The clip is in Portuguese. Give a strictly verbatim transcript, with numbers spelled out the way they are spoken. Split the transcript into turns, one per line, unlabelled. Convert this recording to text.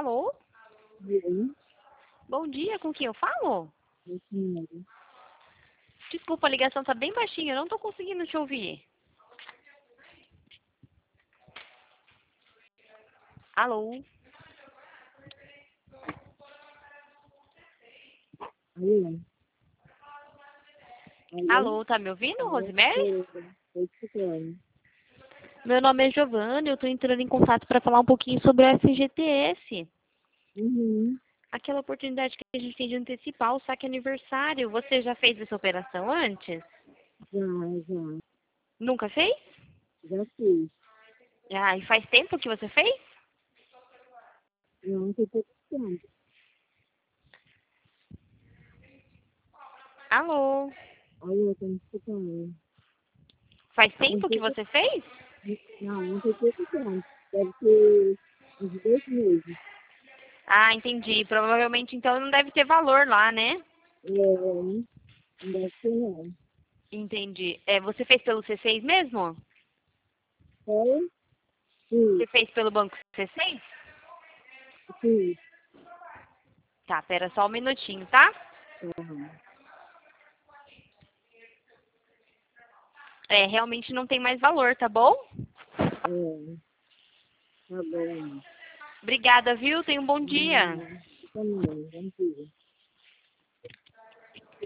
Alô?
Sim,
Bom dia, com quem eu falo?
sim.
Desculpa, a ligação tá bem baixinha, eu não tô conseguindo te ouvir. Alô?
Alô? Alô?
Alô, tá me ouvindo,
Alô?
Rosemary?
Estou escutando.
Meu nome é Giovana, eu tô entrando em contato para falar um pouquinho sobre o F G T S.
Uhum.
Aquela oportunidade que a gente tem de antecipar o saque aniversário. Você já fez essa operação antes?
Já, já.
Nunca fez?
Já fiz.
Ah, e faz tempo que você fez?
Não, tem pouco tempo.
Alô?
Alô, estou me escutando.
Faz
Não
tempo que
tem
você
pouco,
fez?
não, não tem pouco tempo. Deve ter uns dois meses.
Ah, entendi. Provavelmente então não deve ter valor lá, né?
É, não deve ter não.
Entendi. É, você fez pelo C seis mesmo?
Foi? Sim,
Você fez pelo banco C seis?
sim.
Tá, pera só um minutinho, tá?
Aham.
É, realmente não tem mais valor, tá bom?
É, tá bom.
Obrigada, viu? Tenha um bom dia.
Não, também, vamos ver.